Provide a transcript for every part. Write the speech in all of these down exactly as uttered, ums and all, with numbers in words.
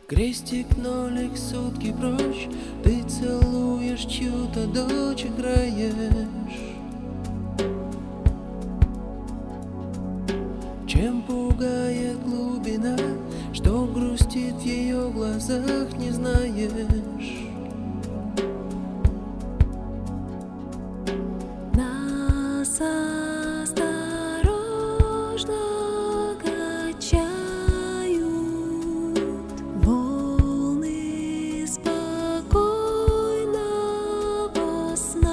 Крестик, нолик, сутки прочь, ты целуешь чью-то дочь, играешь. Чем пугает глубина, что грустит в ее глазах, не знаешь. Нас осторожно качают волны спокойного сна.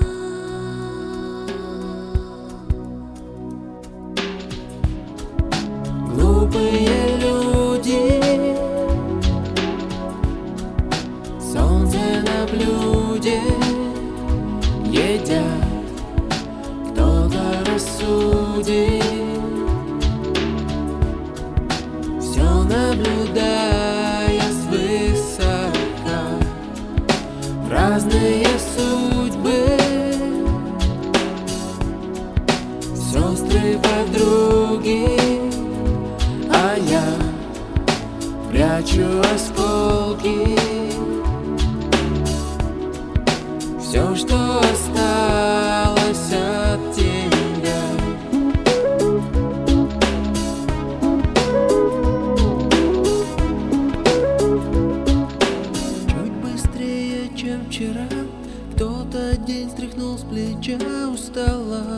Глупые люди, солнце на блюде едят. Кто-то рассудит, все наблюдая свысока, разные судьбы, сестры, подруги, а я прячу осколки. Все, что осталось от тебя. Чуть быстрее, чем вчера, кто-то день стряхнул с плеча устала.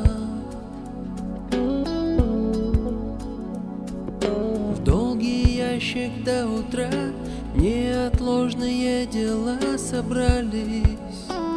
В долгий ящик до утра неотложные дела собрались.